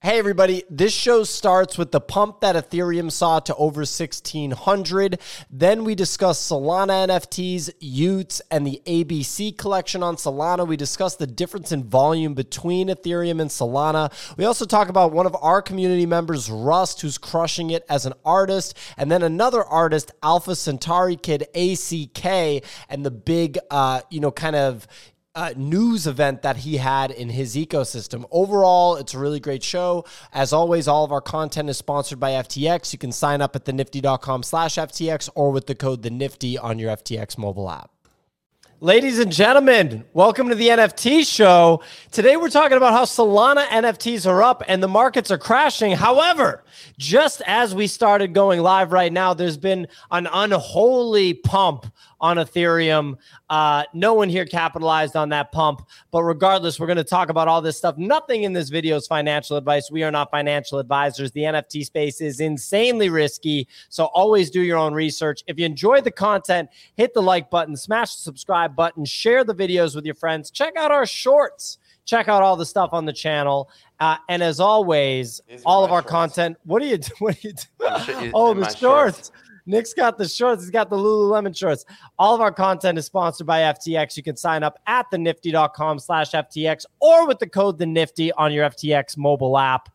Hey everybody, this show starts with the pump that Ethereum saw to over 1,600. Then we discuss Solana NFTs, Utes, and the ABC collection on Solana. We discuss the difference in volume between Ethereum and Solana. We also talk about one of our community members, Rust, who's crushing it as an artist, and then another artist, Alpha Centauri Kid, ACK, and the big, news event that he had in his ecosystem. Overall, it's a really great show. As always, all of our content is sponsored by FTX. You can sign up at thenifty.com/FTX or with the code THENIFTY on your FTX mobile app. Ladies and gentlemen, welcome to the NFT show. Today we're talking about how Solana NFTs are up and the markets are crashing. However, just as we started going live right now, there's been an unholy pump on Ethereum. No one here capitalized on that pump. But regardless, we're going to talk about all this stuff. Nothing in this video is financial advice. We are not financial advisors. The NFT space is insanely risky. So always do your own research. If you enjoyed the content, hit the like button, smash the subscribe button, share the videos with your friends. Check out our shorts. Check out all the stuff on the channel. And as always, all of our content. What are you doing? Oh, the shorts. Nick's got the shorts. He's got the Lululemon shorts. All of our content is sponsored by FTX. You can sign up at thenifty.com/FTX or with the code THENIFTY on your FTX mobile app.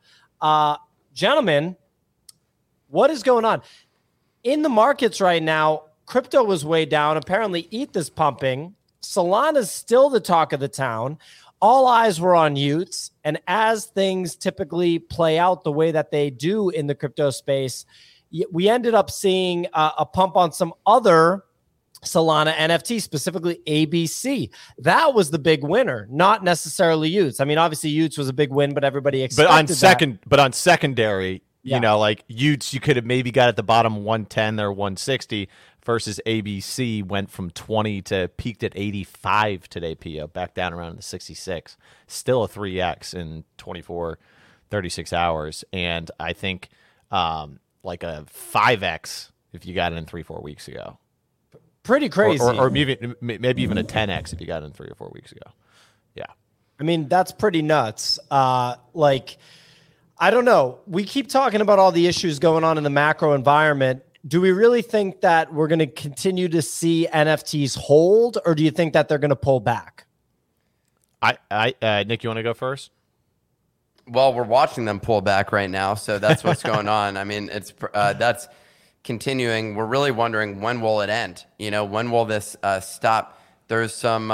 Gentlemen, what is going on? In the markets right now, crypto was way down. Apparently, ETH is pumping. Solana's still the talk of the town. All eyes were on Utes. And as things typically play out the way that they do in the crypto space, we ended up seeing a pump on some other Solana NFT, specifically ABC. That was the big winner, not necessarily Utes. I mean, obviously Utes was a big win, but everybody expected that. But on secondary, you know, like Utes, you could have maybe got at the bottom 110 or 160 versus ABC went from 20 to peaked at 85 today, Pio, back down around the 66. Still a 3X in 24, 36 hours. And I think like a 5X if you got it in 3-4 weeks ago. Pretty crazy. Or maybe even a 10X if you got it in 3 or 4 weeks ago. Yeah. I mean, that's pretty nuts. I don't know. We keep talking about all the issues going on in the macro environment. Do we really think that we're going to continue to see NFTs hold, or do you think that they're going to pull back? Nick, you want to go first? Well, we're watching them pull back right now, so that's what's going on. I mean, that's continuing. We're really wondering, when will it end? You know, when will this stop? There's some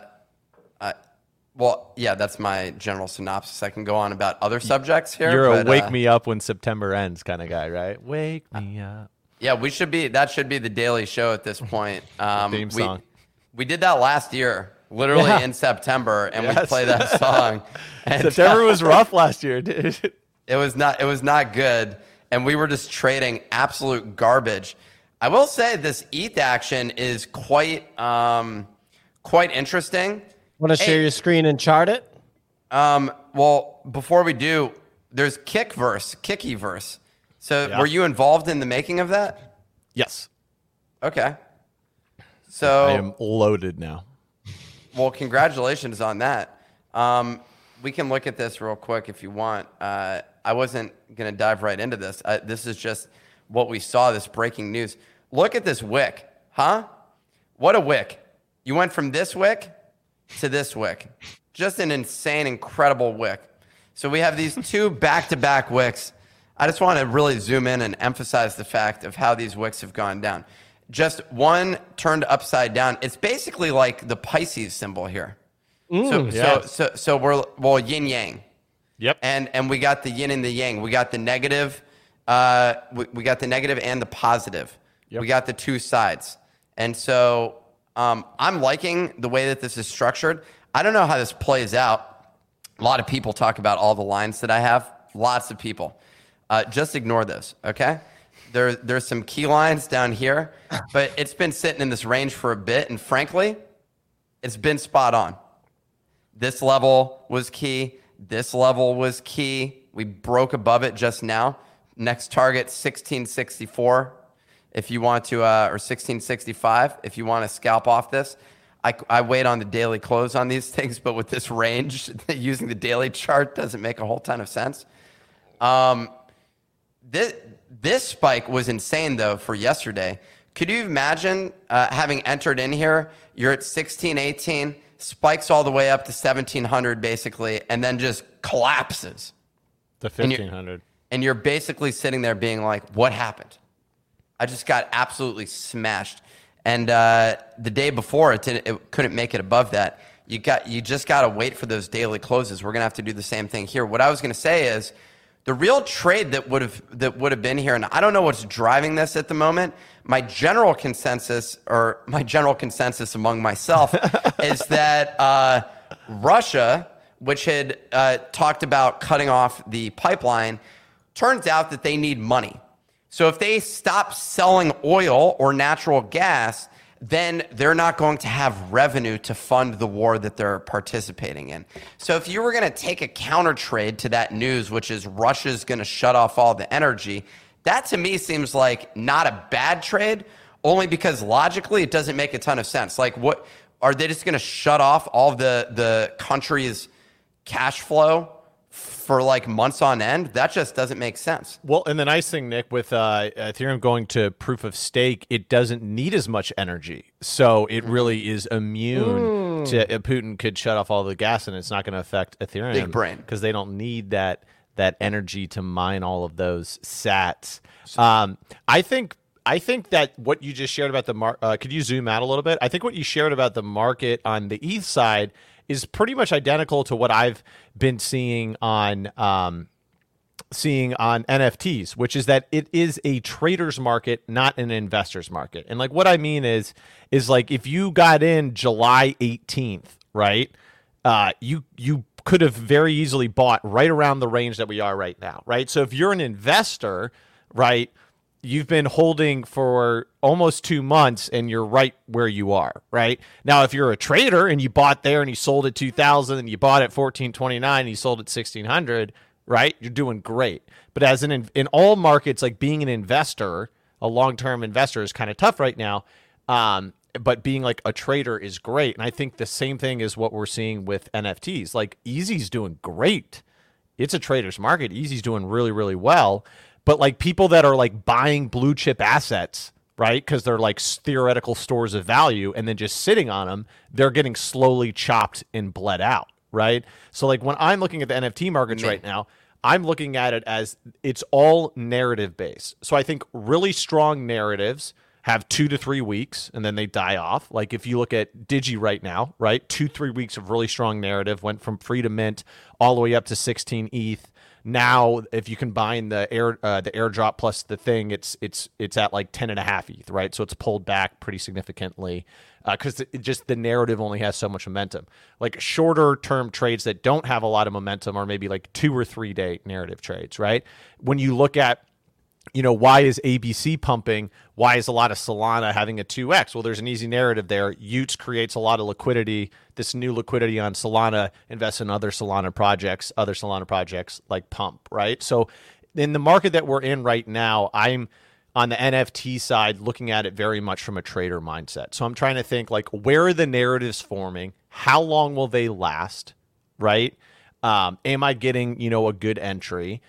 that's my general synopsis. I can go on about other subjects here. You're a wake me up when September ends kind of guy, right? Wake me up. Yeah, that should be the daily show at this point. Theme song. We did that last year, literally in September, and we play that song. And September was rough last year, dude. It was not good, and we were just trading absolute garbage. I will say this ETH action is quite interesting. Want to share your screen and chart it? Well, before we do, there's Kickyverse. So were you involved in the making of that? Yes. Okay. So I am loaded now. Well, congratulations on that. We can look at this real quick if you want. I wasn't going to dive right into this. This is just what we saw, this breaking news. Look at this wick, huh? What a wick. You went from this wick to this wick. Just an insane, incredible wick. So we have these two back-to-back wicks. I just want to really zoom in and emphasize the fact of how these wicks have gone down. Just one turned upside down. It's basically like the Pisces symbol here. So we're yin yang. Yep. And we got the yin and the yang. We got the negative. We got the negative and the positive. Yep. We got the two sides. And so I'm liking the way that this is structured. I don't know how this plays out. A lot of people talk about all the lines that I have. Lots of people. Just ignore those, okay? There's some key lines down here, but it's been sitting in this range for a bit, and frankly, it's been spot on. This level was key. This level was key. We broke above it just now. Next target, 1664. If you want to, or 1665, if you want to scalp off this. I wait on the daily close on these things, but with this range, using the daily chart doesn't make a whole ton of sense. This spike was insane though for yesterday. Could you imagine having entered in here? You're at 1618, spikes all the way up to 1700 basically, and then just collapses to 1500. And you're basically sitting there being like, "What happened?" I just got absolutely smashed. And the day before, it couldn't make it above that. You just got to wait for those daily closes. We're gonna have to do the same thing here. What I was gonna say is, the real trade that would have been here, and I don't know what's driving this at the moment. My general consensus among myself is that Russia, which had talked about cutting off the pipeline, turns out that they need money. So if they stop selling oil or natural gas, then they're not going to have revenue to fund the war that they're participating in. So if you were going to take a counter trade to that news, which is Russia's going to shut off all the energy, that to me seems like not a bad trade, only because logically it doesn't make a ton of sense. Like, what are they just going to shut off all of the country's cash flow for like months on end? That just doesn't make sense. Well, and the nice thing, Nick, with Ethereum going to proof of stake, it doesn't need as much energy. So it really is immune to Putin could shut off all the gas and it's not going to affect Ethereum. Big brain. Because they don't need that energy to mine all of those sats. I think that what you just shared about the market, could you zoom out a little bit? I think what you shared about the market on the ETH side is pretty much identical to what I've been seeing on NFTs, which is that it is a trader's market, not an investor's market. And like what I mean is like if you got in July 18th, right? You could have very easily bought right around the range that we are right now, right? So if you're an investor, right, you've been holding for almost 2 months and you're right where you are, right? Now, if you're a trader and you bought there and you sold at 2,000 and you bought at 1,429 and you sold at 1,600, right? You're doing great. But as in all markets, like being an investor, a long-term investor is kind of tough right now. But being like a trader is great. And I think the same thing is what we're seeing with NFTs. Like Easy's doing great. It's a trader's market. Easy's doing really, really well. But like people that are like buying blue chip assets, right? Because they're like theoretical stores of value and then just sitting on them, they're getting slowly chopped and bled out, right? So like when I'm looking at the NFT markets right now, I'm looking at it as it's all narrative based. So I think really strong narratives have 2 to 3 weeks and then they die off. Like if you look at Digi right now, right? 2-3 weeks of really strong narrative went from free to mint all the way up to 16 ETH. Now, if you combine the airdrop plus the thing, it's at like 10.5 ETH, right? So it's pulled back pretty significantly because just the narrative only has so much momentum. Like shorter term trades that don't have a lot of momentum are maybe like 2 or 3 day narrative trades, right? When you look at, you know, why is ABC pumping? Why is a lot of Solana having a 2x? Well, there's an easy narrative there. Utes creates a lot of liquidity. This new liquidity on Solana invests in other Solana projects like pump, right? So in the market that we're in right now, I'm on the NFT side looking at it very much from a trader mindset. So I'm trying to think like, where are the narratives forming? How long will they last, right? Am I getting, you know, a good entry?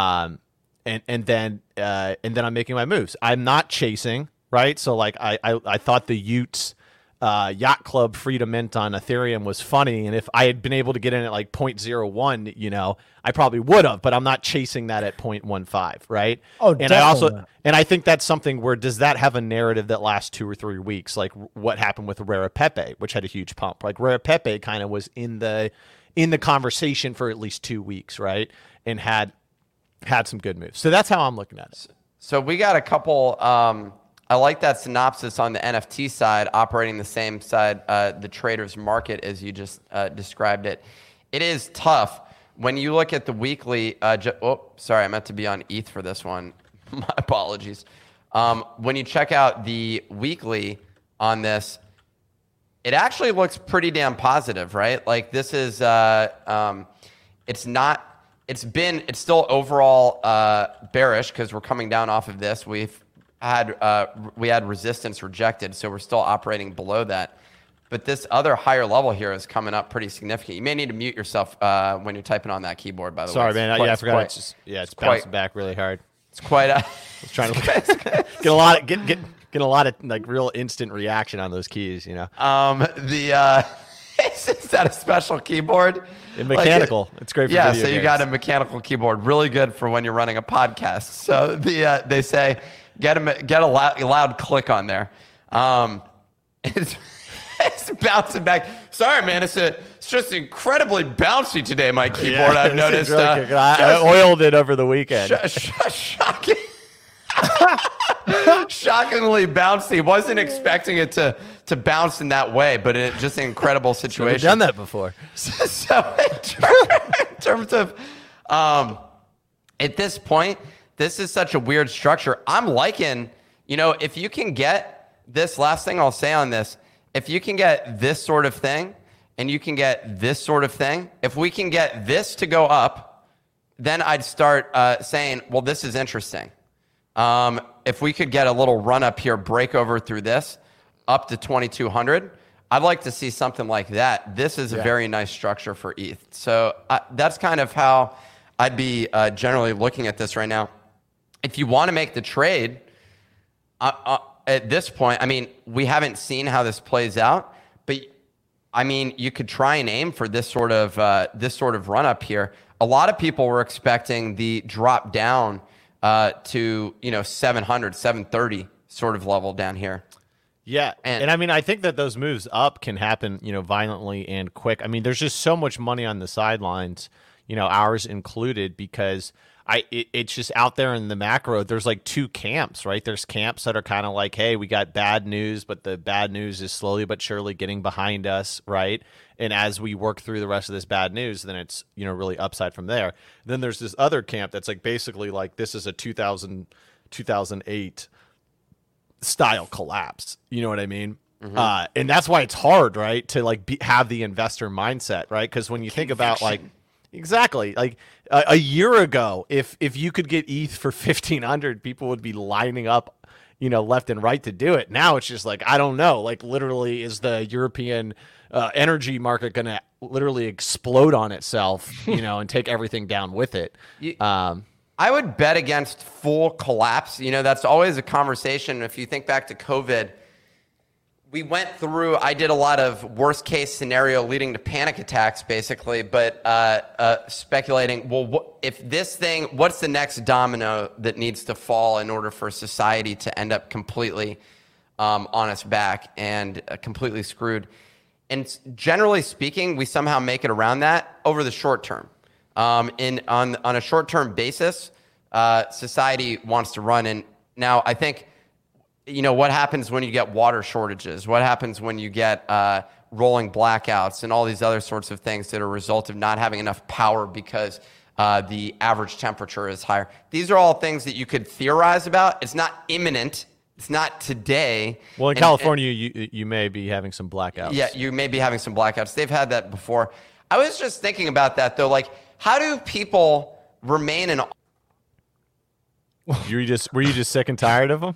And then I'm making my moves. I'm not chasing, right? So like I thought the Utes Yacht Club free to mint on Ethereum was funny, and if I had been able to get in at like 0.01, you know, I probably would have. But I'm not chasing that at 0.15, right? Oh, and definitely. I think that's something where does that have a narrative that lasts 2 or 3 weeks, like what happened with Rara Pepe, which had a huge pump. Like Rara Pepe kind of was in the conversation for at least 2 weeks, right? And had some good moves. So that's how I'm looking at it. So we got a couple, I like that synopsis on the NFT side, operating the same side, the trader's market as you just described it. It is tough. When you look at the weekly, sorry, I meant to be on ETH for this one. My apologies. When you check out the weekly on this, it actually looks pretty damn positive, right? Like this is, it's still overall bearish because we're coming down off of this. We had resistance rejected, so we're still operating below that. But this other higher level here is coming up pretty significant. You may need to mute yourself when you're typing on that keyboard, by the way. Sorry, man. I forgot. It's bouncing back really hard. It's quite I was trying to get a lot of like real instant reaction on those keys, you know. Is that a special keyboard? Mechanical. It's great for video games. You got a mechanical keyboard, really good for when you're running a podcast. So they say get a loud click on there. It's bouncing back. Sorry, man. It's just incredibly bouncy today. My keyboard, I've noticed. Really I oiled it over the weekend. Shocking. Shockingly bouncy. Wasn't expecting it to bounce in that way, but it's just an incredible situation. I've done that before. So in terms of, at this point, this is such a weird structure. I'm liking, if you can get this, last thing I'll say on this, if you can get this sort of thing and you can get this sort of thing, if we can get this to go up, then I'd start saying, well, this is interesting. If we could get a little run up here, break over through this, up to 2,200, I'd like to see something like that. This is a very nice structure for ETH. So that's kind of how I'd be generally looking at this right now. If you want to make the trade, at this point, I mean, we haven't seen how this plays out, but I mean, you could try and aim for this sort of run up here. A lot of people were expecting the drop down to 700, 730 sort of level down here. Yeah, and I mean, I think that those moves up can happen, violently and quick. I mean, there's just so much money on the sidelines, ours included, because it's just out there in the macro. There's like two camps, right? There's camps that are kind of like, hey, we got bad news, but the bad news is slowly but surely getting behind us, right? And as we work through the rest of this bad news, then it's, really upside from there. Then there's this other camp that's like basically like this is a 2008 style collapse. You know what I mean? Mm-hmm. And that's why it's hard, right? To like have the investor mindset, right? Because when you think about like, exactly, like a year ago, if you could get ETH for 1,500, people would be lining up, left and right to do it. Now it's just like, I don't know, like literally is the European energy market going to literally explode on itself, and take everything down with it? I would bet against full collapse. That's always a conversation. If you think back to COVID, we went through, I did a lot of worst case scenario leading to panic attacks, basically, but speculating, well, if this thing, what's the next domino that needs to fall in order for society to end up completely on its back and completely screwed? And generally speaking, we somehow make it around that over the short term. On a short-term basis, society wants to run. And now I think, what happens when you get water shortages? What happens when you get rolling blackouts and all these other sorts of things that are a result of not having enough power because the average temperature is higher? These are all things that you could theorize about. It's not imminent. It's not today. Well, in California, you may be having some blackouts. Yeah, you may be having some blackouts. They've had that before. I was just thinking about that, though. Like, how do people remain in... Were you just sick and tired of him?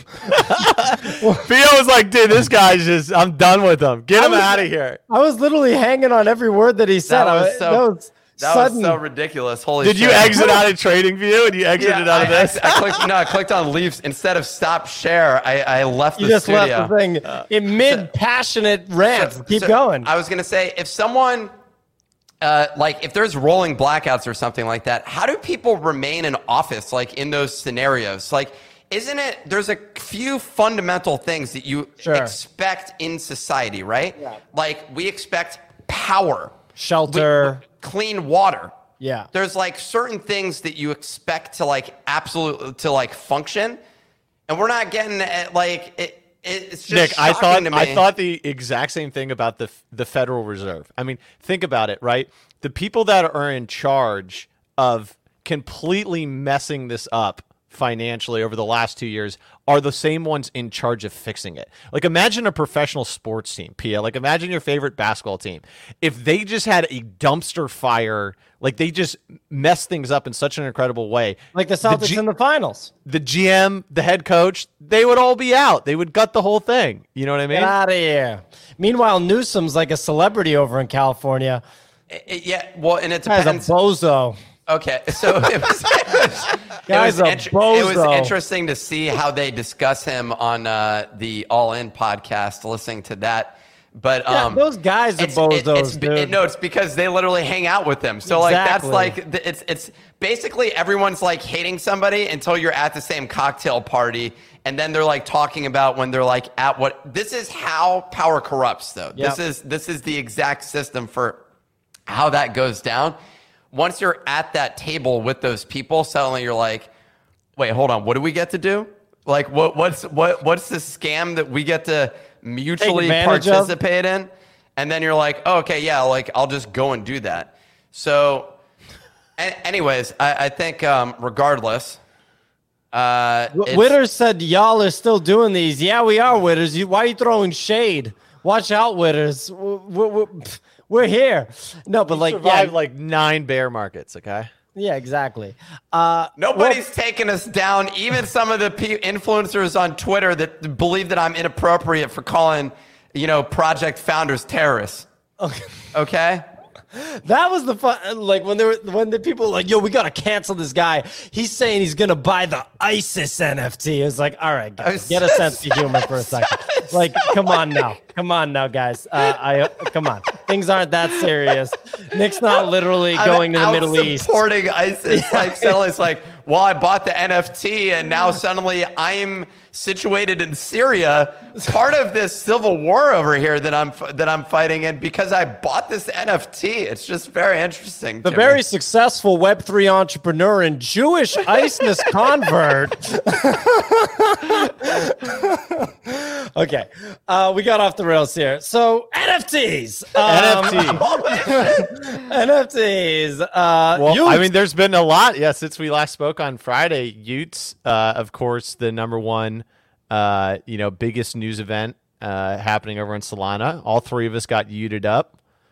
Theo was like, dude, this guy's just, I'm done with him. Get him out of here. I was literally hanging on every word that he said. That was so ridiculous. Holy shit. Did you exit out of TradingView and you exited out of this? I clicked on leave. Instead of stop share, I left the studio. You just left the thing in mid-passionate rant. Keep going. I was going to say, if someone... if there's rolling blackouts or something like that, how do people remain in office, like in those scenarios? Like, isn't it, there's a few fundamental things that you expect in society, right? Yeah. Like, we expect power. Shelter. Clean water. Yeah. There's like certain things that you expect to like absolutely, to like function. And we're not getting it's just Nick, I shocking thought the exact same thing about the Federal Reserve. I mean, think about it, right? The people that are in charge of completely messing this up financially over the last 2 years are the same ones in charge of fixing it. Like, imagine a professional sports team, Pia. Like, imagine your favorite basketball team. If they just had a dumpster fire, like they just messed things up in such an incredible way. Like the Celtics in the finals. The GM, the head coach, they would all be out. They would gut the whole thing. You know what I mean? Get out of here. Meanwhile, Newsom's like a celebrity over in California. Yeah, well, and it Guy's depends. a bozo. Okay, so it was interesting to see how they discuss him on the All In podcast, listening to that. But those guys are bozos, dude. No, it's because they literally hang out with him. So Exactly. like that's like it's basically everyone's like hating somebody until you're at the same cocktail party, and then they're like talking about when they're like at what. This is how power corrupts, though. Yep. This is the exact system for how that goes down. Once you're at that table with those people, suddenly you're like, wait, hold on, what do we get to do? Like, what's the scam that we get to mutually participate in? And then you're like, oh, okay, yeah, like I'll just go and do that. So, anyways, I think regardless, Witters said y'all are still doing these. Yeah, we are, Witters. Why are you throwing shade? Watch out, Witters. We're here. No, but like, survived like 9 bear markets. Okay. Yeah, exactly. Nobody's taking us down. Even some of the influencers on Twitter that believe that I'm inappropriate for calling, project founders terrorists. Okay. That was the fun. Like when the people were like, yo, we gotta cancel this guy. He's saying he's gonna buy the ISIS NFT. It was like, all right, guys, get a sense of humor for a second. Like, come on now, guys. Come on. Things aren't that serious. Nick's not literally going to the Middle East. Supporting ISIS. Like, suddenly it's like, well, I bought the NFT and now suddenly I'm situated in Syria, part of this civil war over here that I'm fighting in because I bought this NFT. It's just very interesting. The very successful Web3 entrepreneur and Jewish ISIS convert. Okay, we got off the rails here. So NFTs. NFTs. Well, I mean, there's been a lot. Yeah, since we last spoke on Friday, Utes, of course, the number one, biggest news event happening over in Solana. All 3 of us got Uted up.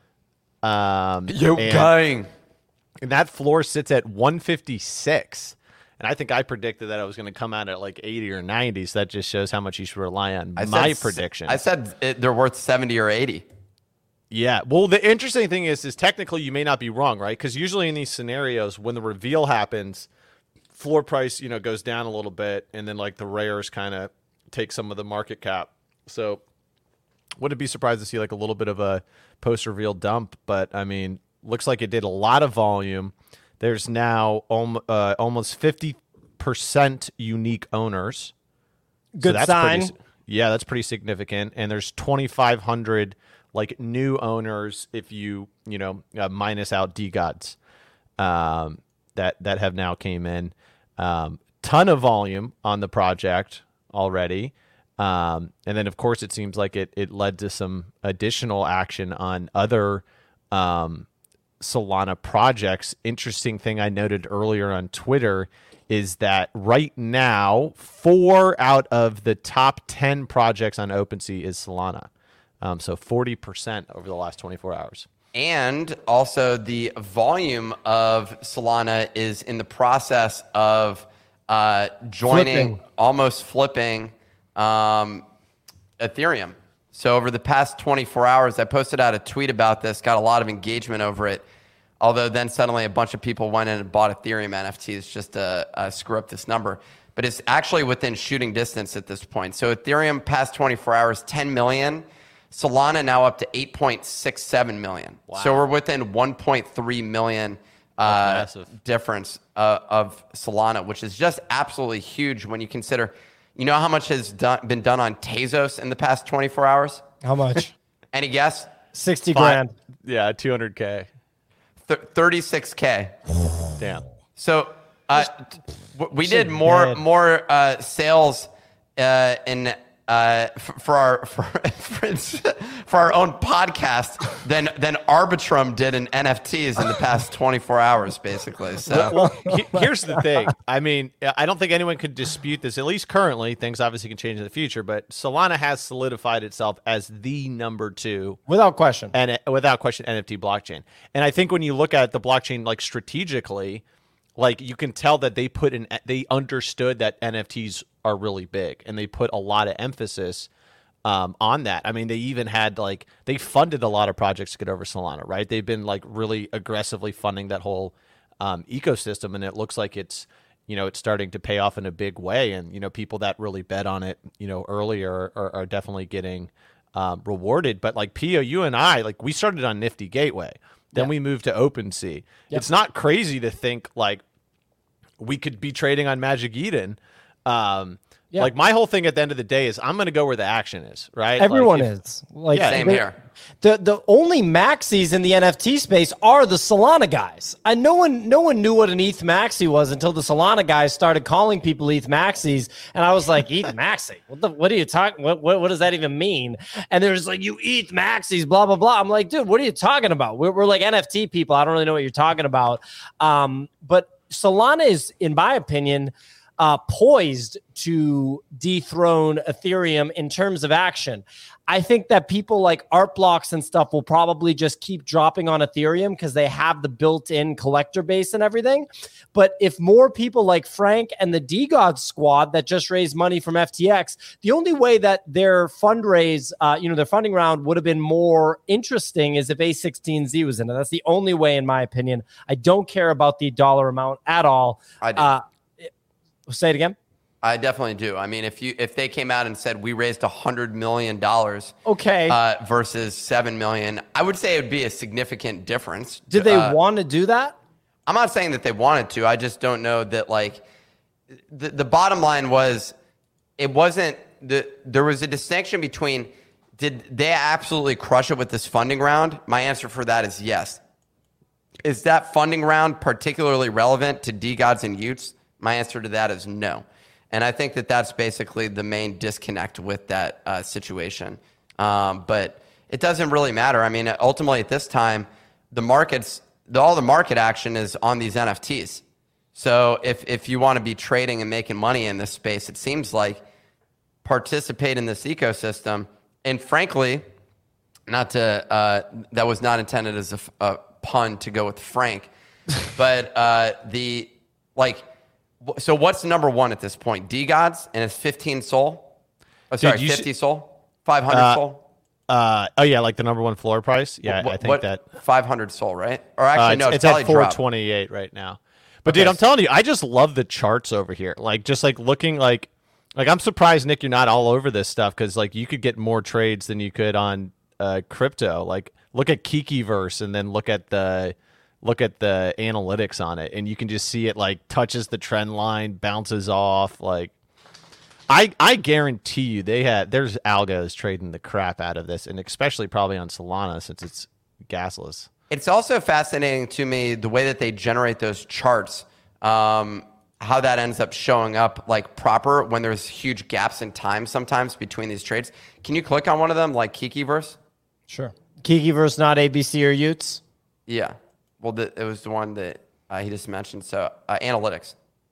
Gang. And that floor sits at 156. And I think I predicted that I was going to come out at like 80 or 90. So that just shows how much you should rely on my prediction. I said they're worth 70 or 80. Yeah. Well, the interesting thing is technically you may not be wrong, right? Because usually in these scenarios, when the reveal happens, floor price, goes down a little bit, and then like the rares kind of take some of the market cap. So wouldn't be surprised to see like a little bit of a post-reveal dump, but I mean, looks like it did a lot of volume. There's now almost 50% unique owners. Good sign. That's pretty significant. And there's 2,500 like new owners if you minus out DeGods that have now came in. Ton of volume on the project already. And then, of course, it seems like it led to some additional action on other Solana projects. Interesting thing I noted earlier on Twitter is that right now, 4 out of the top 10 projects on OpenSea is Solana. So 40% over the last 24 hours. And also the volume of Solana is in the process of almost flipping Ethereum. So over the past 24 hours, I posted out a tweet about this, got a lot of engagement over it. Although then suddenly a bunch of people went in and bought Ethereum NFTs just to screw up this number. But it's actually within shooting distance at this point. So Ethereum past 24 hours, 10 million. Solana now up to 8.67 million. Wow. So we're within 1.3 million difference of Solana, which is just absolutely huge when you consider, how much has been done on Tezos in the past 24 hours? How much? Any guess? 60 grand. Yeah, 200K. 36K. Damn. So we did more sales in for our own podcast than Arbitrum did in NFTs in the past 24 hours, basically. So, well, here's the thing. I mean, I don't think anyone could dispute this. At least currently, things obviously can change in the future. But Solana has solidified itself as the number 2, without question, NFT blockchain. And I think when you look at the blockchain, like strategically, like you can tell that they understood that NFTs are really big, and they put a lot of emphasis on that. I mean, they even had they funded a lot of projects to get over Solana, right? They've been really aggressively funding that whole ecosystem, and it looks like it's starting to pay off in a big way. And people that really bet on it earlier are definitely getting rewarded. But Pio, you and I, we started on Nifty Gateway. Then we moved to OpenSea. Yep. It's not crazy to think we could be trading on Magic Eden. My whole thing at the end of the day is I'm going to go where the action is, right? Everyone is. Same here. The only maxis in the NFT space are the Solana guys. And no one knew what an ETH maxi was until the Solana guys started calling people ETH maxis, and I was like, ETH maxi? What are you talking? What does that even mean? And they're just like, you ETH maxis, blah blah blah. I'm like, dude, what are you talking about? We're like NFT people. I don't really know what you're talking about. But Solana is, in my opinion, poised to dethrone Ethereum in terms of action. I think that people like art blocks and stuff will probably just keep dropping on Ethereum because they have the built-in collector base and everything. But if more people like Frank and the DeGod squad that just raised money from FTX, the only way that their fundraise, their funding round would have been more interesting is if A16Z was in it. That's the only way, in my opinion. I don't care about the dollar amount at all. I do. Say it again. I definitely do. I mean, if they came out and said we raised $100 million, versus $7 million, I would say it would be a significant difference. Did they want to do that? I'm not saying that they wanted to. I just don't know that. The bottom line was, it wasn't there was a distinction between, did they absolutely crush it with this funding round? My answer for that is yes. Is that funding round particularly relevant to DeGods and Utes? My answer to that is no. And I think that that's basically the main disconnect with that situation. But it doesn't really matter. I mean, ultimately at this time, all the market action is on these NFTs. So if you want to be trading and making money in this space, it seems like participate in this ecosystem. And frankly, that was not intended as a pun to go with Frank, but so what's number 1 at this point? DeGods, and it's 15 SOL? Oh, sorry, 50 SOL? 500 SOL? The number 1 floor price. Yeah, I think that 500 SOL, right? Or actually, no, it's at 428 right now. But dude, I'm telling you, I just love the charts over here. Looking I'm surprised, Nick, you're not all over this stuff, because you could get more trades than you could on crypto. Look at Kikiverse and then look at the analytics on it, and you can just see it touches the trend line, bounces off. I guarantee you there's algos trading the crap out of this, and especially probably on Solana since it's gasless. It's also fascinating to me the way that they generate those charts, how that ends up showing up proper when there's huge gaps in time sometimes between these trades. Can you click on one of them, like Kikiverse? Sure. Kikiverse, not ABC or Utes? Yeah. Well, it was the one that he just mentioned. So, analytics.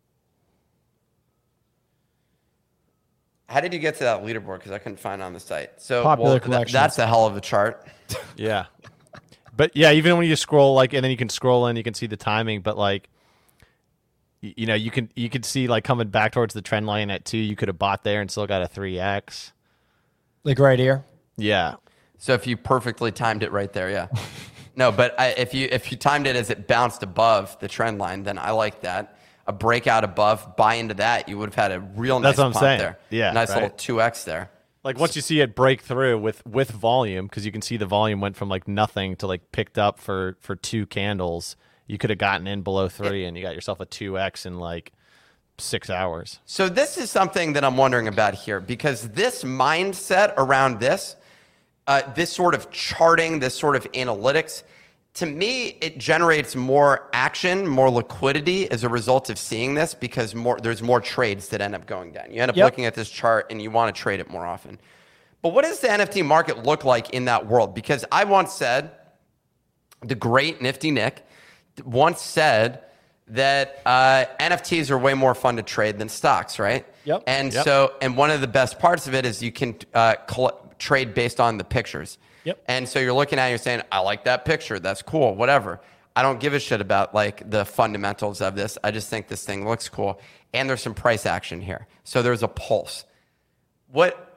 How did you get to that leaderboard? Because I couldn't find it on the site. So, Popular collections. That's a hell of a chart. Yeah. But, yeah, even when you scroll, and then you can scroll in, you can see the timing. But, you can see, coming back towards the trend line at 2, you could have bought there and still got a 3x. Right here? Yeah. So, if you perfectly timed it right there, yeah. No, but if you timed it as it bounced above the trend line, then I like that. A breakout above, buy into that. You would have had a real nice pump there. Yeah, nice little 2x there. Once you see it break through with volume, because you can see the volume went from nothing to picked up for 2 candles. You could have gotten in below 3, and you got yourself a 2x in 6 hours. So this is something that I'm wondering about here, because this mindset around this sort of charting, this sort of analytics, to me, it generates more action, more liquidity as a result of seeing this because there's more trades that end up going down. You end up looking at this chart and you want to trade it more often. But what does the NFT market look like in that world? Because I once said, the great Nifty Nick once said that NFTs are way more fun to trade than stocks, right? And one of the best parts of it is you can trade based on the pictures. And so you're looking at it, you're saying, I like that picture. That's cool, whatever. I don't give a shit about like the fundamentals of this. I just think this thing looks cool. And there's some price action here. So there's a pulse. What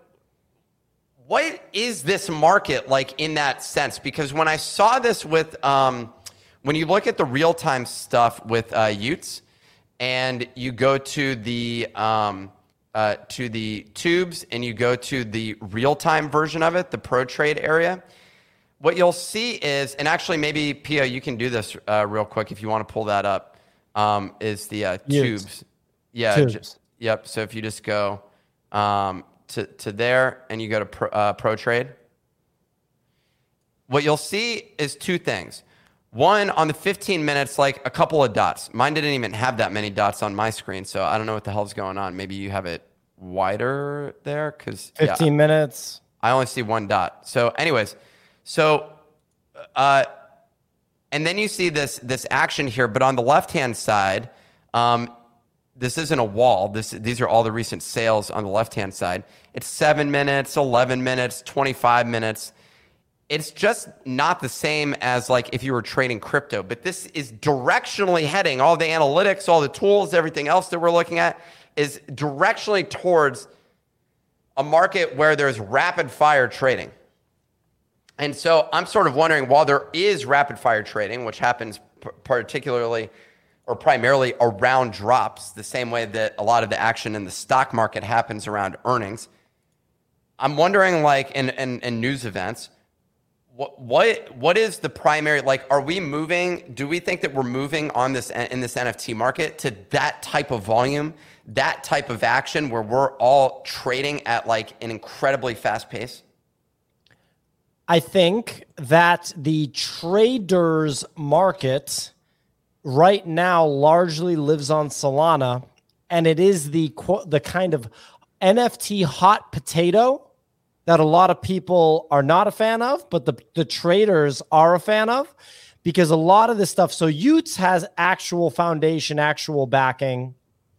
is this market like in that sense? Because when I saw this with, when you look at the real-time stuff with Utes and you go to the tubes and you go to the real-time version of it, the pro trade area, what you'll see is, and actually maybe Pio, you can do this real quick if you want to pull that up, is the tubes. Yeah. Tubes. Yep. So if you just go to there and you go to pro trade, what you'll see is two things. One, on the 15 minutes, like a couple of dots. Mine didn't even have that many dots on my screen, so I don't know what the hell's going on. Maybe you have it wider there? 'Cause 15 minutes. I only see one dot. So anyways, and then you see this action here, but on the left-hand side, this isn't a wall. These are all the recent sales on the left-hand side. It's 7 minutes, 11 minutes, 25 minutes. It's just not the same as like if you were trading crypto, but this is directionally heading. All the analytics, all the tools, everything else that we're looking at is directionally towards a market where there's rapid fire trading. And so I'm sort of wondering, while there is rapid fire trading, which happens particularly or primarily around drops, the same way that a lot of the action in the stock market happens around earnings, I'm wondering, like in news events, what is the primary, like, are we moving, do we think that we're moving on this in this NFT market to that type of volume, that type of action where we're all trading at like an incredibly fast pace? I think that the traders market right now largely lives on Solana, and it is the kind of NFT hot potato that a lot of people are not a fan of, but the traders are a fan of, because a lot of this stuff, so Utes has actual foundation, actual backing.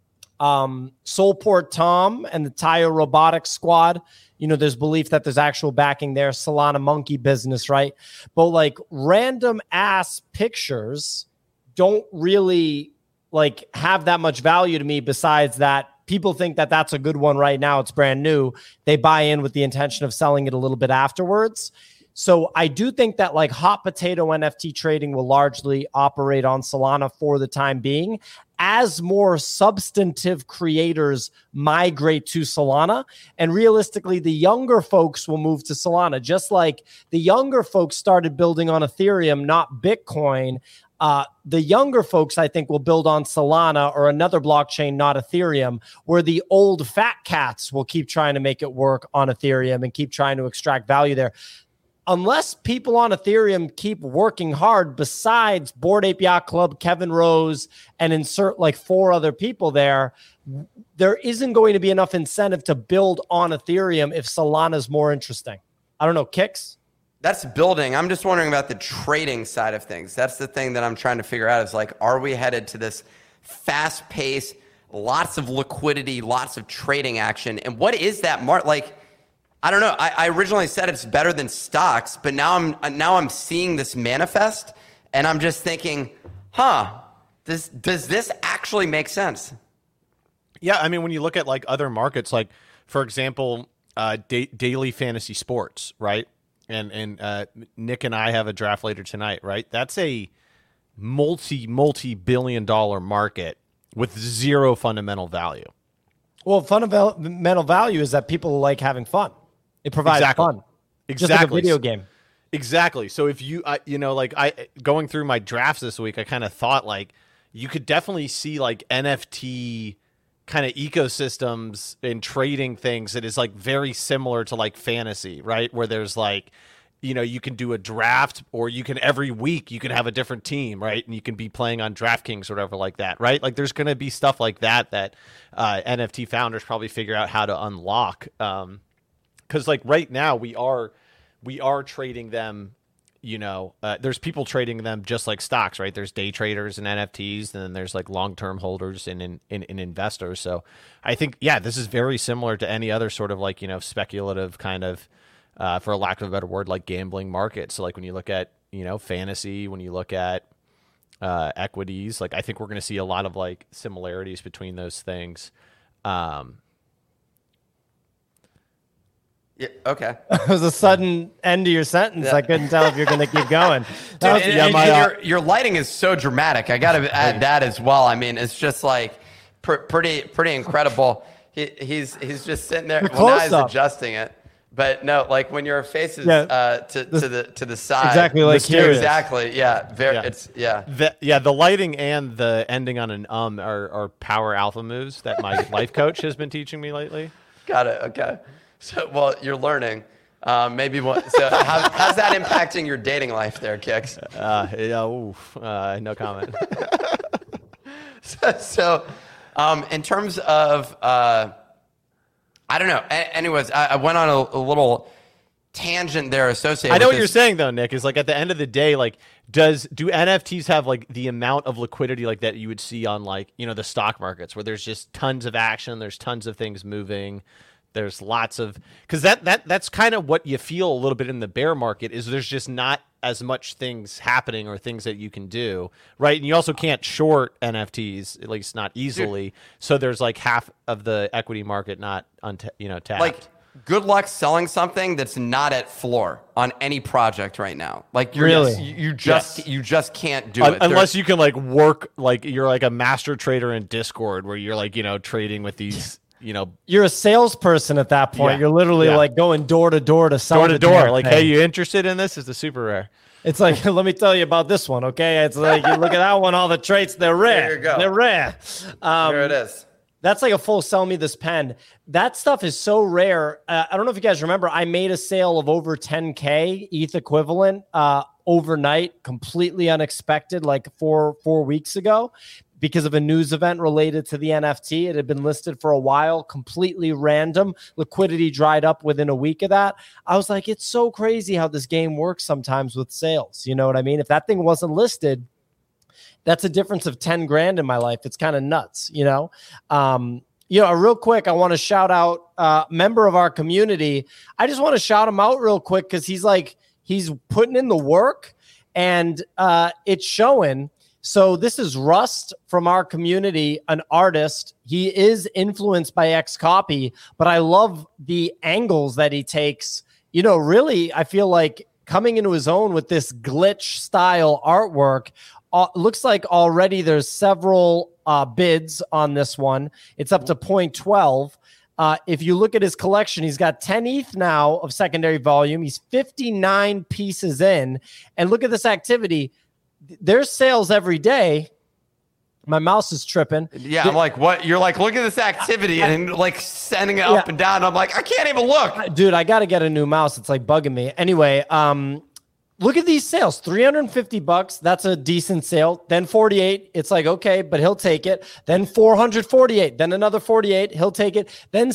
Soulport Tom and the Tayo Robotics squad, there's belief that there's actual backing there. Solana Monkey business, right? But like random ass pictures don't really like have that much value to me, besides that people think that that's a good one right now. It's brand new. They buy in with the intention of selling it a little bit afterwards. So I do think that like hot potato NFT trading will largely operate on Solana for the time being, as more substantive creators migrate to Solana. And realistically, the younger folks will move to Solana, just like the younger folks started building on Ethereum, not Bitcoin. The younger folks, I think, will build on Solana or another blockchain, not Ethereum, where the old fat cats will keep trying to make it work on Ethereum and keep trying to extract value there. Unless people on Ethereum keep working hard, besides Bored Ape Yacht Club, Kevin Rose, and insert like 4 other people there isn't going to be enough incentive to build on Ethereum if Solana is more interesting. I don't know, Kicks? That's building. I'm just wondering about the trading side of things. That's the thing that I'm trying to figure out is like, are we headed to this fast pace, lots of liquidity, lots of trading action? And what is that market? Like, I don't know. I originally said it's better than stocks, but now I'm seeing this manifest, and I'm just thinking, does this actually make sense? Yeah, I mean, when you look at like other markets, like for example, daily fantasy sports, right? And Nick and I have a draft later tonight, right? That's a multi-billion-dollar market with zero fundamental value. Well, fundamental value is that people like having fun. It provides fun. Just like a video game. Exactly. So if you, going through my drafts this week, I kind of thought like you could definitely see like NFT kind of ecosystems in trading things that is like very similar to like fantasy, right? Where there's like, you can do a draft, or you can every week you can have a different team, right? And you can be playing on DraftKings or whatever like that, right? Like there's going to be stuff like that NFT founders probably figure out how to unlock. Because like right now we are trading them. There's people trading them just like stocks, right? There's day traders and NFTs, and then there's like long-term holders and investors. So I think, yeah, this is very similar to any other sort of like, speculative kind of, for a lack of a better word, like gambling market. So like when you look at, fantasy, when you look at equities, like I think we're going to see a lot of like similarities between those things. Yeah, okay. It was a sudden end to your sentence. Yeah. I couldn't tell if you're going to keep going. Your lighting is so dramatic. I got to add that as well. I mean, it's just like pretty incredible. He's just sitting there. Well, now he's adjusting it. But no, like when your face is to the side, exactly like here. Exactly, yeah. The lighting and the ending on an are power alpha moves that my life coach has been teaching me lately. Got it. Okay. So, well, you're learning. Maybe what? So, how's that impacting your dating life, there, Kix? No comment. So, in terms of, I don't know. Anyways, I went on a little tangent there associated. I know with what you're saying though, Nick. Is like at the end of the day, like do NFTs have like the amount of liquidity like that you would see on like the stock markets, where there's just tons of action, there's tons of things moving. There's lots of, because that's kind of what you feel a little bit in the bear market, is there's just not as much things happening or things that you can do, right? And you also can't short NFTs, at least not easily. Dude. So there's like half of the equity market not tapped. Like, good luck selling something that's not at floor on any project right now. Like you just can't do it unless you can like work, like you're like a master trader in Discord where you're like trading with these. You're a salesperson at that point. Yeah. You're literally like going door to door to sell. Door to door. Like, hey, you interested in this? It's a super rare. It's like, let me tell you about this one, okay? It's like, you look at that one, all the traits, they're rare. There you go. They're rare. There it is. That's like a full sell me this pen. That stuff is so rare. I don't know if you guys remember, I made a sale of over 10K ETH equivalent overnight, completely unexpected, like four weeks ago, because of a news event related to the NFT. It had been listed for a while, completely random. Liquidity dried up within a week of that. I was like, it's so crazy how this game works sometimes with sales. You know what I mean? If that thing wasn't listed, that's a difference of 10 grand in my life. It's kind of nuts, real quick, I want to shout out a member of our community. I just want to shout him out real quick because he's putting in the work and it's showing. So this is Rust from our community, an artist. He is influenced by Xcopy, but I love the angles that he takes. Really, I feel like coming into his own with this glitch style artwork. Looks like already there's several bids on this one. It's up to 0.12. If you look at his collection, he's got 10 ETH now of secondary volume. He's 59 pieces in. And look at this activity. There's sales every day. My mouse is tripping. Yeah, I'm like, what? You're like, look at this activity and like sending it up and down. I'm like, I can't even look. Dude, I got to get a new mouse. It's like bugging me. Anyway, look at these sales, $350. That's a decent sale. Then 48. It's like, okay, but he'll take it. Then 448. Then another 48. He'll take it. Then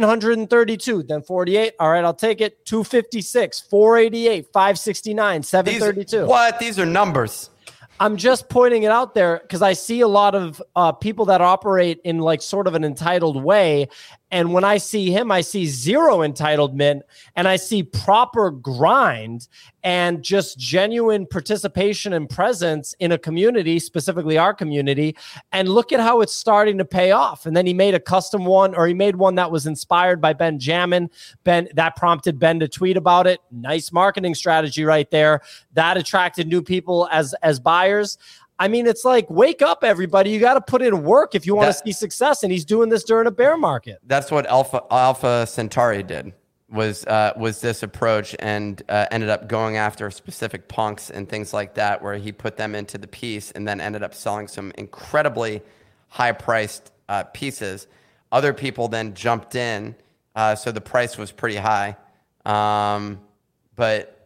732. Then 48. All right, I'll take it. 256, 488, 569, 732. These are numbers. I'm just pointing it out there because I see a lot of people that operate in like sort of an entitled way. And when I see him, I see zero entitlement and I see proper grind and just genuine participation and presence in a community, specifically our community. And look at how it's starting to pay off. And then he made a custom one, or he made one that was inspired by Benjamin. That prompted Ben to tweet about it. Nice marketing strategy right there. That attracted new people as buyers. I mean, it's like, wake up, everybody. You got to put in work if you want to see success. And he's doing this during a bear market. That's what Alpha Centauri did, was this approach, and ended up going after specific punks and things like that, where he put them into the piece and then ended up selling some incredibly high-priced pieces. Other people then jumped in, so the price was pretty high. But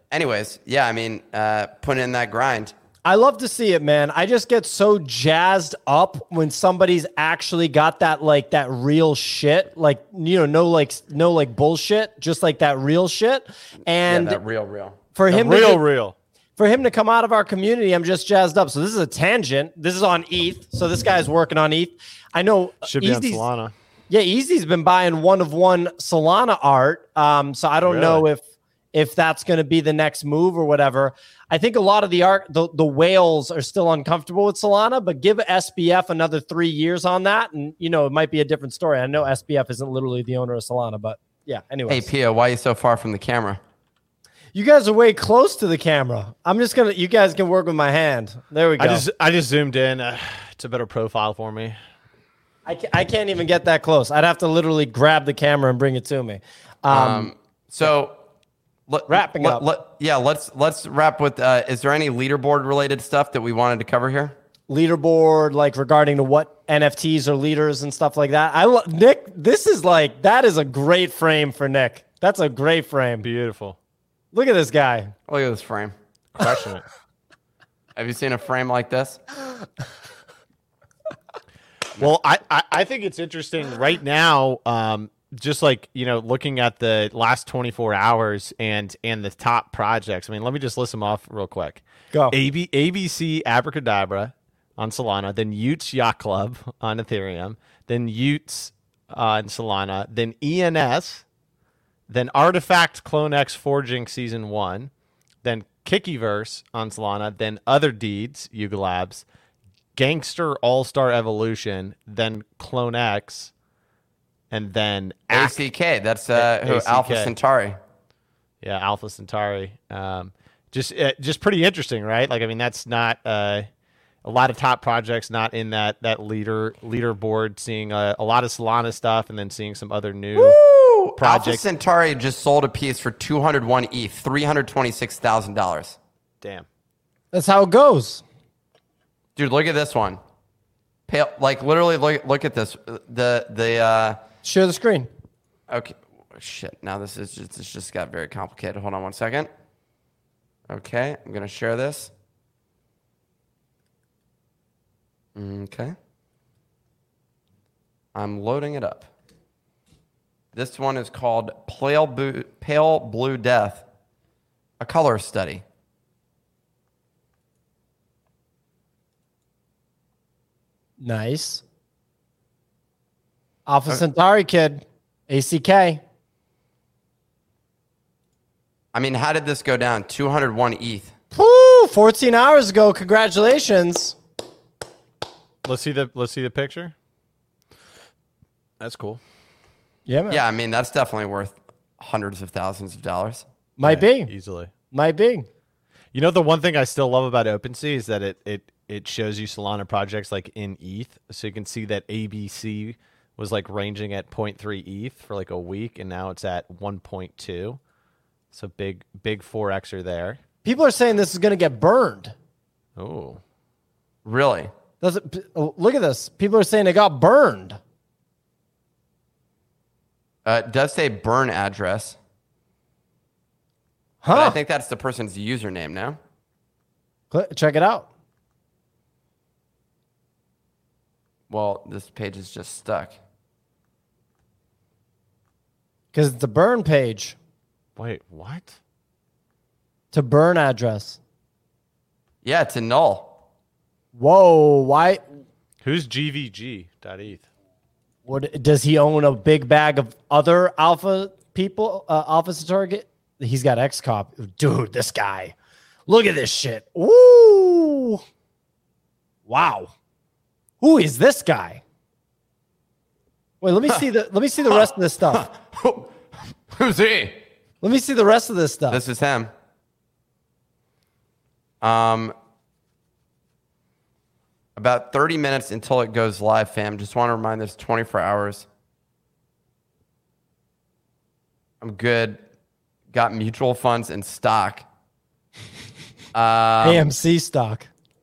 anyways, yeah, I mean, putting in that grind. I love to see it, man. I just get so jazzed up when somebody's actually got that like that real shit, like no bullshit, just like that real shit. And that real. For him, real. For him to come out of our community, I'm just jazzed up. So this is a tangent. This is on ETH. So this guy's working on ETH. I know should be on Solana. Yeah, Easy's been buying one of one Solana art. So I don't know if that's going to be the next move or whatever. I think a lot of the art, the whales are still uncomfortable with Solana, but give SBF another 3 years on that, and it might be a different story. I know SBF isn't literally the owner of Solana, but yeah. Anyway, hey Pio, why are you so far from the camera? You guys are way close to the camera. You guys can work with my hand. There we go. I just zoomed in. It's a better profile for me. I can't even get that close. I'd have to literally grab the camera and bring it to me. Wrapping up. Let's wrap with. Is there any leaderboard related stuff that we wanted to cover here? Leaderboard, like regarding to what NFTs are leaders and stuff like that. Nick, that is a great frame for Nick. That's a great frame. Beautiful. Look at this guy. Look at this frame. Crushing it. Have you seen a frame like this? Well, I think it's interesting right now. Just like, looking at the last 24 hours and the top projects. I mean, let me just list them off real quick. Go. ABC Abracadabra on Solana, then Utes Yacht Club on Ethereum, then Utes on Solana, then ENS, then Artifact CloneX Forging Season 1, then Kikiverse on Solana, then Other Deeds, Yuga Labs, Gangster All-Star Evolution, then CloneX, and then ACK. That's Alpha Centauri. Yeah, Alpha Centauri. Just pretty interesting, right? Like, I mean, that's not a lot of top projects not in that leaderboard. Seeing a lot of Solana stuff, and then seeing some other new projects. Alpha Centauri just sold a piece for 201 ETH, $326,000. Damn. That's how it goes. Dude, look at this one. Literally, look at this. Share the screen. Okay. Shit. Now this just got very complicated. Hold on one second. Okay, I'm gonna share this. Okay. I'm loading it up. This one is called Pale Blue Death, a color study. Nice. Alpha Centauri kid. ACK. I mean, how did this go down? 201 ETH. Woo, 14 hours ago. Congratulations. Let's see the picture. That's cool. Yeah, man. Yeah, I mean, that's definitely worth hundreds of thousands of dollars. Might be. Easily. Might be. The one thing I still love about OpenSea is that it shows you Solana projects like in ETH. So you can see that ABC was like ranging at 0.3 ETH for like a week, and now it's at 1.2. So big 4Xer there. People are saying this is going to get burned. Oh. Really? Look at this. People are saying it got burned. It does say burn address. Huh. But I think that's the person's username now. Check it out. Well, this page is just stuck. Because it's a burn page. Wait, what? To burn address. Yeah, it's a null. Whoa, why? Who's GVG.eth? What, does he own a big bag of other Alpha people? Alpha Centauri? He's got XCOP. Dude, this guy. Look at this shit. Ooh. Wow. Who is this guy? Wait, let me see the rest of this stuff. Who's he? Let me see the rest of this stuff. This is him. About 30 minutes until it goes live, fam. Just want to remind this 24 hours. I'm good. Got mutual funds and stock. AMC stock.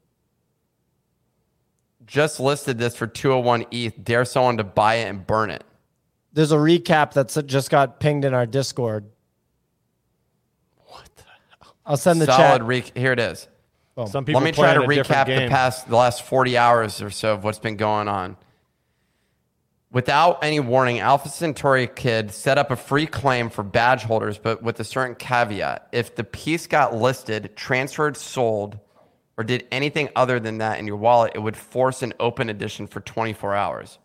Just listed this for 201 ETH. Dare someone to buy it and burn it. There's a recap that's just got pinged in our Discord. What the hell? I'll send the solid chat. Here it is. Some people Let me try to playing a different recap game. the last 40 hours or so of what's been going on. Without any warning, Alpha Centauri Kid set up a free claim for badge holders, but with a certain caveat. If the piece got listed, transferred, sold, or did anything other than that in your wallet, it would force an open edition for 24 hours.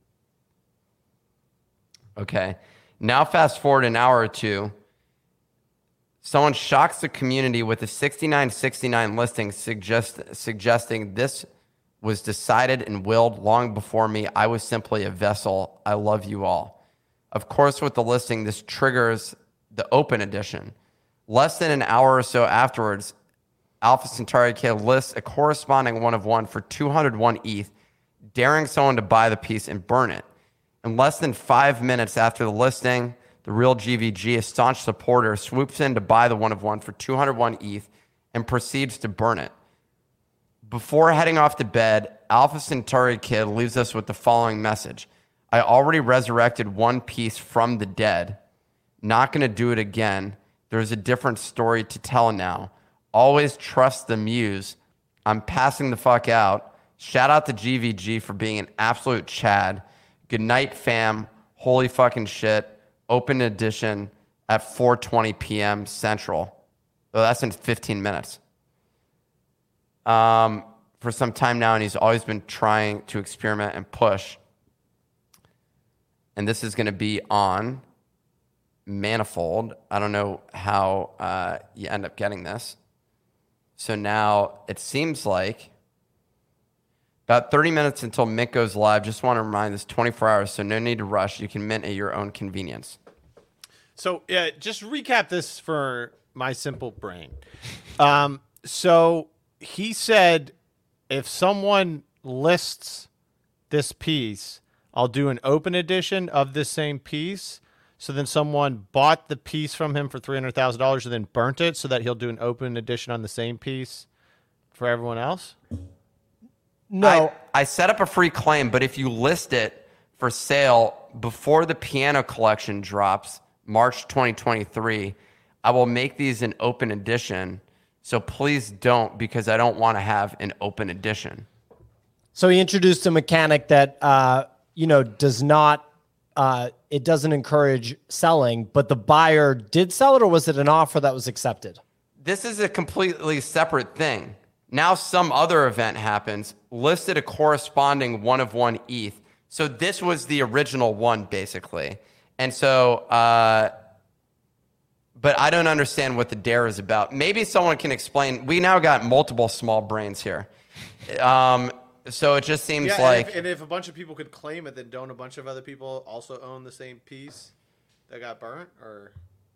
Okay. Now fast forward an hour or two. Someone shocks the community with a 6969 listing suggesting this was decided and willed long before me. I was simply a vessel. I love you all. Of course, with the listing, this triggers the open edition. Less than an hour or so afterwards, Alpha Centauri Kid lists a corresponding one of one for 201 ETH, daring someone to buy the piece and burn it. In less than 5 minutes after the listing, the real GVG, a staunch supporter, swoops in to buy the one of one for 201 ETH and proceeds to burn it. Before heading off to bed, Alpha Centauri Kid leaves us with the following message. I already resurrected one piece from the dead. Not going to do it again. There's a different story to tell now. Always trust the muse. I'm passing the fuck out. Shout out to GVG for being an absolute Chad. Good night, fam. Holy fucking shit. Open edition at 4:20 p.m. Central. So that's in 15 minutes. For some time now, and he's always been trying to experiment and push. And this is going to be on Manifold. I don't know how you end up getting this. So now it seems like about 30 minutes until Mint goes live. Just want to remind this 24 hours, so no need to rush. You can mint at your own convenience. So just recap this for my simple brain. So he said, if someone lists this piece, I'll do an open edition of this same piece. So then someone bought the piece from him for $300,000 and then burnt it so that he'll do an open edition on the same piece for everyone else? No. I set up a free claim, but if you list it for sale before the piano collection drops, March 2023, I will make these an open edition. So please don't, because I don't want to have an open edition. So he introduced a mechanic that, does not, it doesn't encourage selling, but the buyer did sell it, or was it an offer that was accepted? This is a completely separate thing. Now some other event happens, listed a corresponding one of one ETH. So this was the original one, basically. And so, but I don't understand what the dare is about. Maybe someone can explain. We now got multiple small brains here. So it just seems like... And if a bunch of people could claim it, then don't a bunch of other people also own the same piece that got burnt? Or...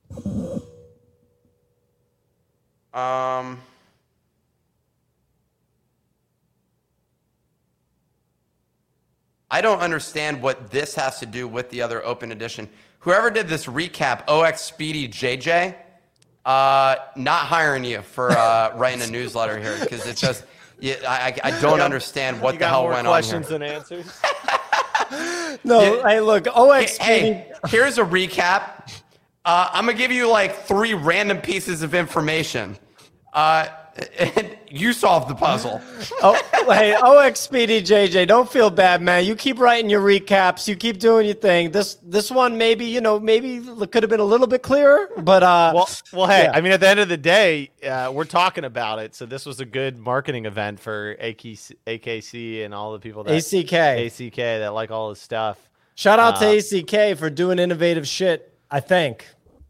I don't understand what this has to do with the other open edition. Whoever did this recap, OX Speedy JJ, not hiring you for writing a newsletter here, because it's just, I don't understand what the hell went on here. Questions than answers? No, hey, look, OX Speedy. Hey, here's a recap. I'm going to give you like 3 random pieces of information. You solved the puzzle. Hey, OX Speedy JJ, don't feel bad, man. You keep writing your recaps. You keep doing your thing. This one maybe could have been a little bit clearer, but well, hey, yeah. I mean, at the end of the day, we're talking about it, so this was a good marketing event for AKC and all the people that ACK that like all this stuff. Shout out to ACK for doing innovative shit, I think.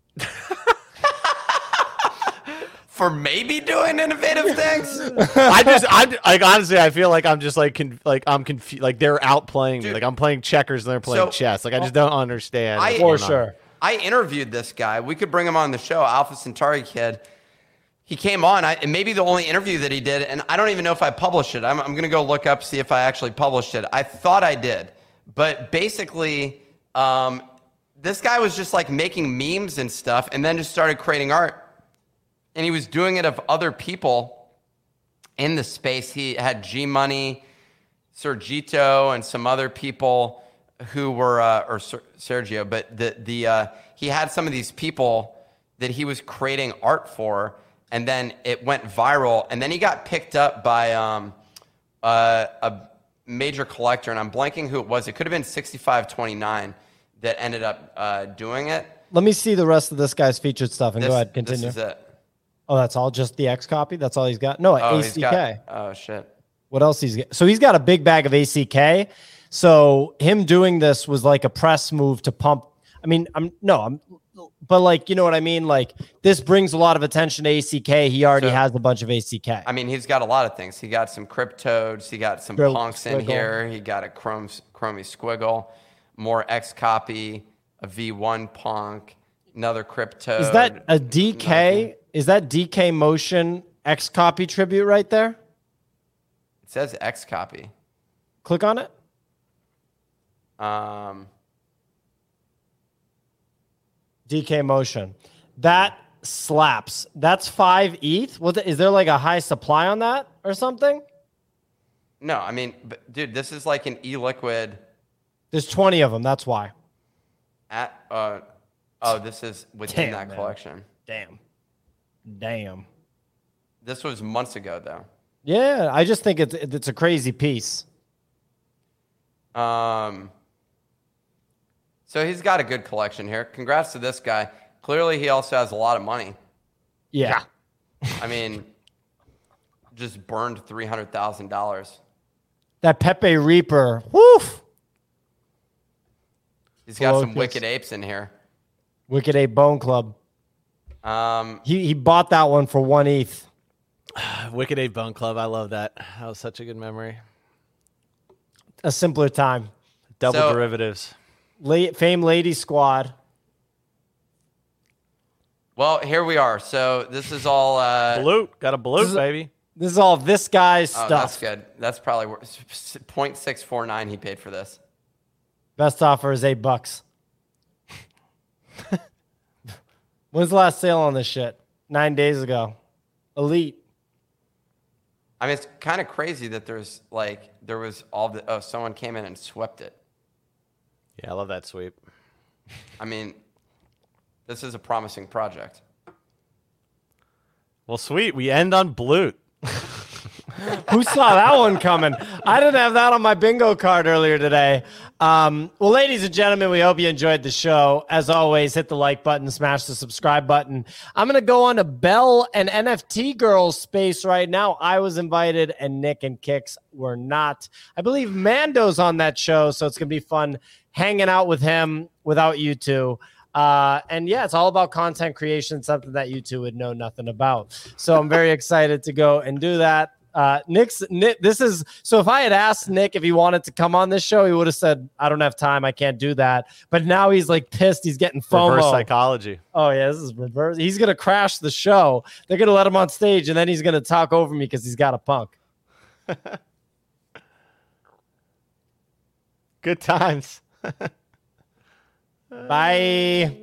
For maybe doing innovative things. Honestly, I feel like I'm just I'm confused. Like they're outplaying me. Like I'm playing checkers and they're playing chess. Like I just don't understand. For sure. I interviewed this guy. We could bring him on the show, Alpha Centauri Kid. He came on. It may be the only interview that he did, and I don't even know if I published it. I'm going to go look up, see if I actually published it. I thought I did. But basically, this guy was just like making memes and stuff and then just started creating art. And he was doing it of other people in the space. He had G Money, Sergito, and some other people who were, or Sergio, but he had some of these people that he was creating art for. and then it went viral, and then he got picked up by a major collector, and I'm blanking who it was. It could have been 6529 that ended up doing it. Let me see the rest of this guy's featured stuff and go ahead, This continue. is it. Oh, that's all just the X copy? That's all he's got? No, ACK. Oh, shit. What else he's got? So he's got a big bag of ACK. So him doing this was like a press move to pump. I mean, but like, you know what I mean? Like, this brings a lot of attention to ACK. He already has a bunch of ACK. I mean, he's got a lot of things. He got some Cryptodes. He got some punks in here. He got a Chromie Squiggle, more X copy, a V1 punk, another Cryptode. Is that a DK? Is that DK Motion X copy tribute right there? It says X copy. Click on it. DK Motion. That slaps. That's 5 ETH. Is there like a high supply on that or something? No, I mean, dude, this is like an e-liquid. There's 20 of them. That's why. This is within that collection. Damn. This was months ago, though. Yeah, I just think it's a crazy piece. So he's got a good collection here. Congrats to this guy. Clearly, he also has a lot of money. Yeah. I mean, just burned $300,000. That Pepe Reaper. Woof. He's got some Wicked Apes in here. Wicked Ape Bone Club. He bought that one for 1 ETH. Wicked Ape Bone Club. I love that. That was such a good memory. A simpler time. Double derivatives. Fame Lady Squad. Well, here we are. So this is all Balut. Got a Balut, baby. This is all this guy's stuff. That's good. That's probably 0.649 he paid for this. Best offer is $8. When's the last sale on this shit? 9 days ago. Elite. I mean, it's kind of crazy that someone came in and swept it. Yeah, I love that sweep. I mean, this is a promising project. Well, sweet. We end on Balut. Who saw that one coming? I didn't have that on my bingo card earlier today. Well, ladies and gentlemen, we hope you enjoyed the show. As always, hit the like button, smash the subscribe button. I'm going to go on to Bell and NFT Girls space right now. I was invited, and Nick and Kix were not. I believe Mando's on that show, so it's going to be fun hanging out with him without you two. And yeah, it's all about content creation, something that you two would know nothing about. So I'm very excited to go and do that. Nick, this is so if I had asked Nick if he wanted to come on this show, he would have said, I don't have time, I can't do that. But now he's like pissed, he's getting FOMO. Reverse psychology. Oh yeah, this is reverse. He's gonna crash the show. They're gonna let him on stage, and then he's gonna talk over me because he's got a punk. Good times. Bye.